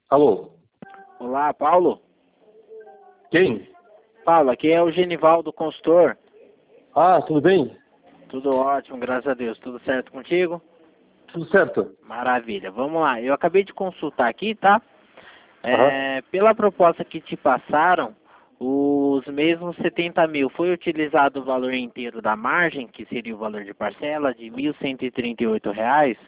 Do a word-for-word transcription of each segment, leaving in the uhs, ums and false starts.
Alô? Olá, Paulo. Quem? Paulo, aqui é o Genivaldo, consultor. Ah, tudo bem? Tudo ótimo, graças a Deus. Tudo certo contigo? Tudo certo. Maravilha. Vamos lá. Eu acabei de consultar aqui, tá? Aham. É, pela proposta que te passaram, os mesmos setenta mil, foi utilizado o valor inteiro da margem, que seria o valor de parcela, de mil cento e trinta e oito reais?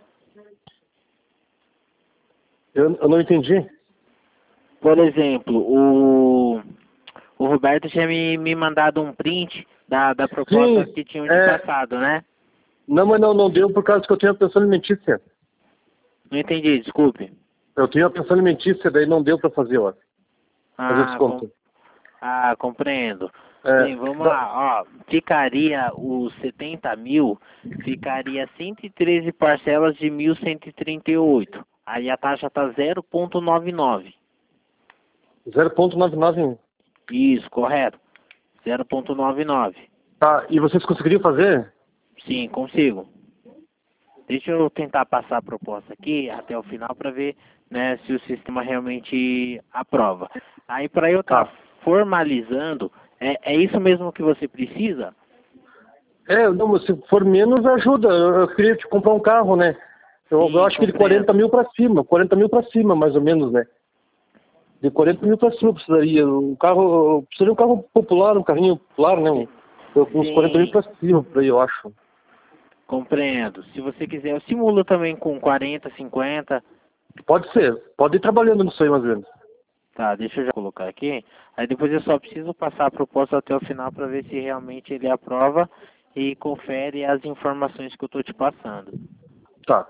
Eu, eu não entendi. Por exemplo, o, o Roberto tinha me, me mandado um print da, da proposta Sim, que tinham te é... passado, né? Não, mas não, não deu por causa que eu tenho a pensão alimentícia. Não entendi, desculpe. Eu tenho a pensão alimentícia, daí não deu para fazer, ó. Fazer Ah, com... desconto. ah, compreendo. É, Bem, vamos da- lá, ó. Ficaria os setenta mil, ficaria cento e treze parcelas de mil cento e trinta e oito. Aí a taxa tá zero vírgula noventa e nove. zero vírgula noventa e nove. Isso, correto. zero vírgula noventa e nove. Tá, e vocês conseguiriam fazer? Sim, consigo. Deixa eu tentar passar a proposta aqui até o final para ver, né, se o sistema realmente aprova. Aí para eu estar Tá. formalizando, é, é isso mesmo que você precisa? É, não, mas se for menos, ajuda. Eu, eu queria te comprar um carro, né? Eu, eu Sim, acho que de quarenta compreendo. mil para cima, quarenta mil para cima, mais ou menos, né? De quarenta mil para cima eu precisaria. Um carro, precisaria um carro popular, um carrinho popular, né? Um, eu- uns quarenta mil Sim, para cima, por aí, eu acho. compreendo. Se você quiser, eu simulo também com quarenta, cinquenta. Pode ser, pode ir trabalhando nisso aí, mais ou menos. Tá, deixa eu já colocar aqui. Aí depois eu só preciso passar a proposta até o final para ver se realmente ele aprova e confere as informações que eu estou te passando. Tá.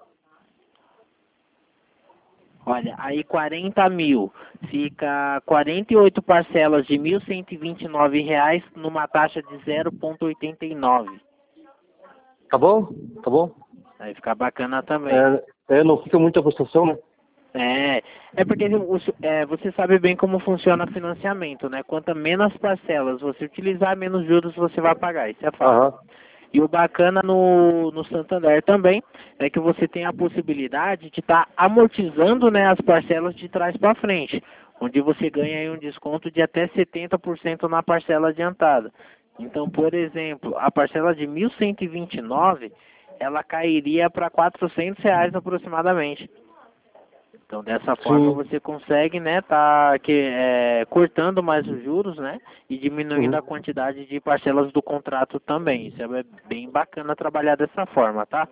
Olha, aí quarenta mil, fica quarenta e oito parcelas de mil cento e vinte e nove reais numa taxa de zero vírgula oitenta e nove. Tá bom? Tá bom? Aí fica bacana também. É, é, não fica muita prestação, né? É, é porque o- é, você sabe bem como funciona financiamento, né? Quanto menos parcelas você utilizar, menos juros você vai pagar, isso é fato. Aham. E o bacana no, no Santander também é que você tem a possibilidade de estar amortizando, né, as parcelas de trás para frente, onde você ganha aí um desconto de até setenta por cento na parcela adiantada. Então, por exemplo, a parcela de mil cento e vinte e nove, ela cairia para quatrocentos reais aproximadamente. Então, dessa forma, Sim. você consegue, né, tá que, é, cortando mais os juros, né, e diminuindo Uhum. a quantidade de parcelas do contrato também. Isso é bem bacana trabalhar dessa forma, tá?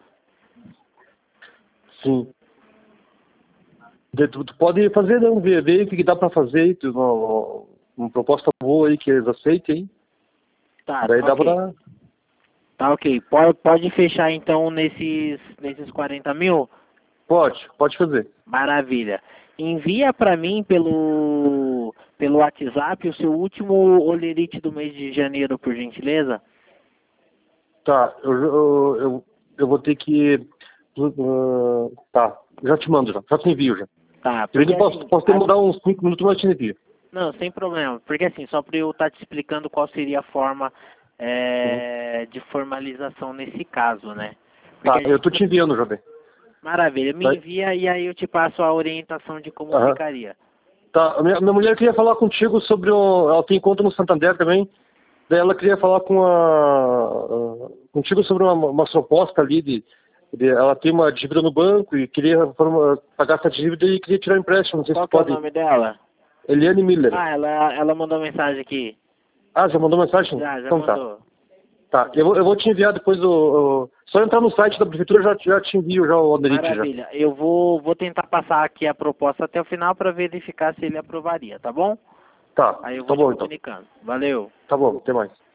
Sim. De- Tu, tu pode fazer, não, ver, ver o que que dá pra fazer aí, tu, uma, uma proposta boa aí que eles aceitem, hein? Tá, Daí tá dá ok. pra... Tá ok. Pode, pode fechar então nesses, nesses quarenta mil? Pode, pode fazer. Maravilha. Envia para mim pelo, pelo WhatsApp o seu último olerite do mês de janeiro, por gentileza. Tá, eu, eu, eu, eu vou ter que... uh, tá, já te mando já, já te envio já. Tá, Eu porque ainda posso, assim, posso demorar uns cinco minutos, mas te envio. não, sem problema. Porque assim, só para eu estar te explicando qual seria a forma Uhum. é, de formalização nesse caso, né? Porque Tá, a eu gente... tô te enviando já, bem. Maravilha, me Tá, envia e aí eu te passo a orientação de como aham. ficaria. Tá, a minha, minha mulher queria falar contigo sobre o... Ela tem conta no Santander também. Daí ela queria falar com a... a- contigo sobre uma, uma proposta ali de, de... Ela tem uma dívida no banco e queria forma- pagar essa dívida e queria tirar um empréstimo. Não sei se Qual tu que é o pode... nome dela? Eliane Miller. Ah, ela, ela mandou mensagem aqui. Ah, já mandou mensagem? Já, já Então tá. mandou. Tá, eu vou, eu vou te enviar depois o... o- Só entrar no site da prefeitura, já, já te envio já o Anderite já. Maravilha. Eu vou, vou tentar passar aqui a proposta até o final para verificar se ele aprovaria, tá bom? Tá, Aí eu tá vou te bom então. comunicando. Valeu. Tá bom, até mais.